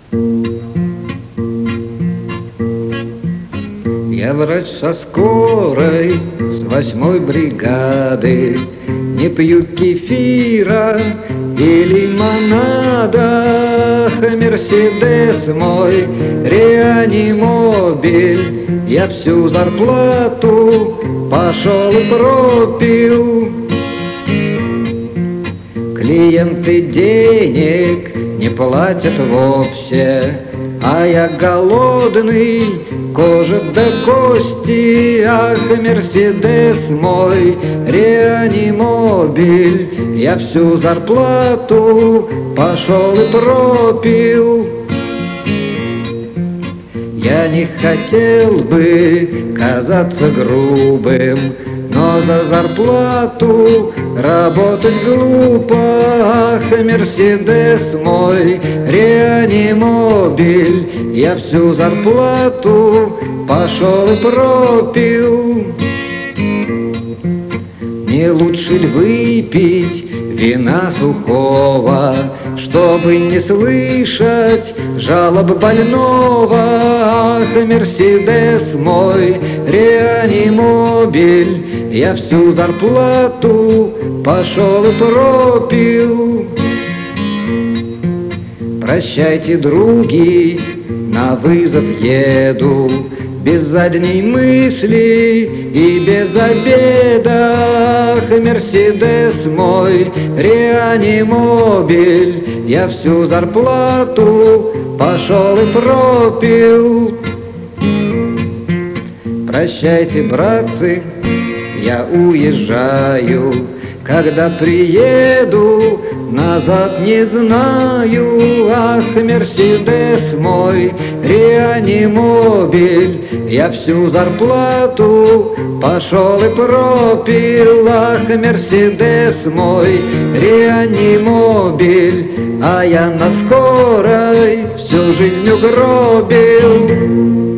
Я врач со скорой, с 8-й бригады, не пью кефира и лимонада. Мерседес мой, реанимобиль, я всю зарплату пошел и пропил. Клиенты денег не платят вовсе, а я голодный, кожа до кости. Ах, Мерседес мой, реанимобиль, я всю зарплату пошел и пропил. Я не хотел бы казаться грубым, но за зарплату работать глупо. Ах, Мерседес мой, реанимобиль, я всю зарплату пошел и пропил. Не лучше ли выпить вина сухого, чтобы не слышать жалоб больного? Ах, Мерседес мой, реанимобиль, я всю зарплату пошел и пропил. Прощайте, други, на вызов еду, без задней мысли и без обеда. Ах, Мерседес мой, реанимобиль, я всю зарплату пошел и пропил. Прощайте, братцы, я уезжаю, когда приеду, назад не знаю. Ах, Мерседес мой, реанимобиль, я всю зарплату пошел и пропил. Ах, Мерседес мой, реанимобиль, а я на скорой всю жизнь угробил.